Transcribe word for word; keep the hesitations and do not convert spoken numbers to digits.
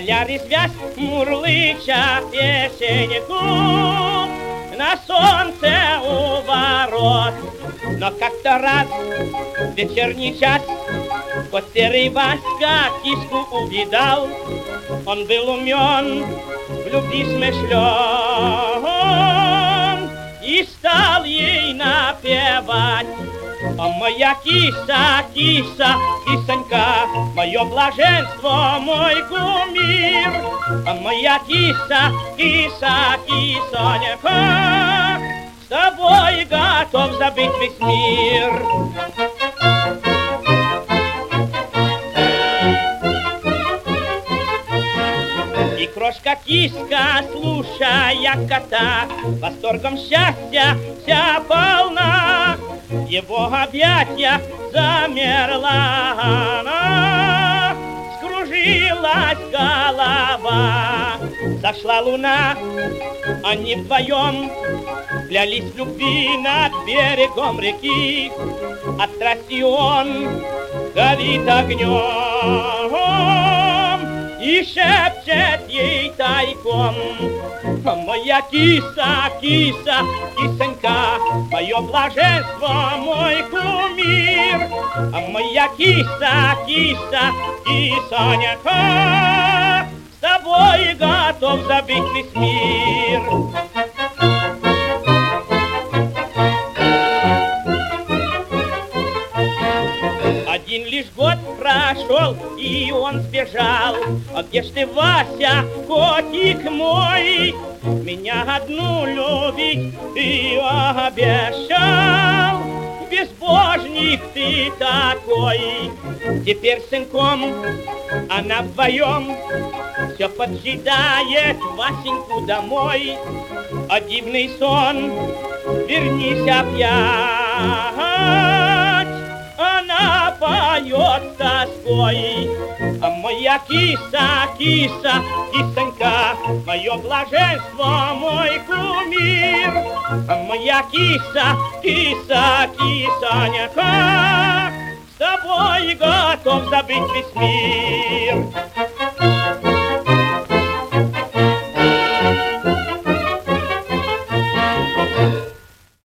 Поля резвясь, мурлыча песенку, на солнце у ворот. Но как-то раз в вечерний час кот серый Васька киску увидал. Он был умен, в любви смышлен, и стал ей напевать: «О, моя киса, киса, кисонька, мое блаженство, мой кумир! О, моя киса, киса, кисонька, с тобой готов забыть весь мир!» И крошка-киска, слушая кота, восторгом счастья вся полна. В его объятиях замерла она, скружилась голова. Зашла луна, они вдвоем клялись в любви над берегом реки. От страсти он горит огнем и шепчет ей тайком: «О, моя киса, киса, кисонька, мое блаженство, мой кумир! О, моя киса, киса, кисонька, с тобой готов забыть весь мир!» Один лишь год прошел, и он сбежал. А где ж ты, Вася, котик мой? Меня одну любить ты обещал. Безбожник ты такой. Теперь с сынком она вдвоем все поджидает Васеньку домой. А дивный сон, вернись опять, она поет с тоской: «А моя киса, киса, кисонька, мое блаженство, мой кумир! А моя киса, киса, кисонька, с тобой готов забыть весь мир!»